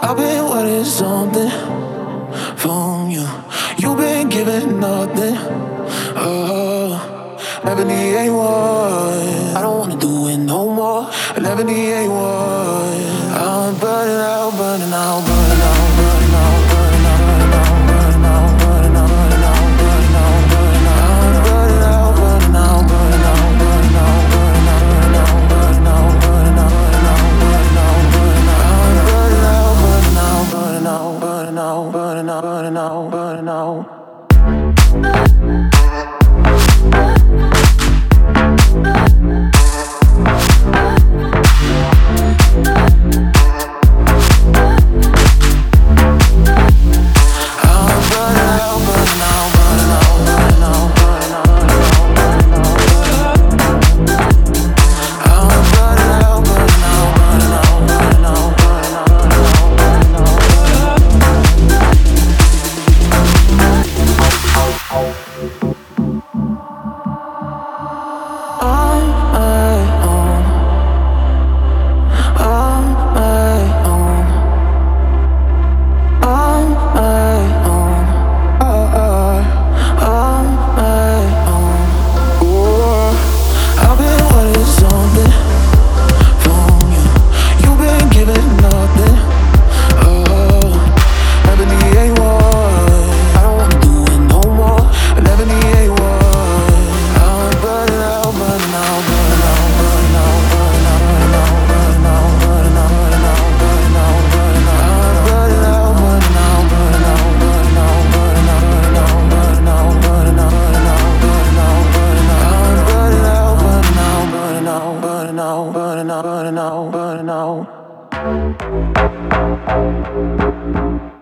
I've been wanting something from you. You've been giving nothing. Oh, Ebony ain't one. I don't wanna do it no more. And Ebony ain't one. I'm burning out, burning out, burning out, burning out, burning out, burning out, burning out, burning out, burning out, burning out, burning out. I'm burning out, burning out, burning out, burning out, burning out, burning out, burning out, burning out, burning out, burning out, burning out. I'm burning out, burning out, burning out, burning out, burning out, burning out, burning out. Burning out, burning out, burning out.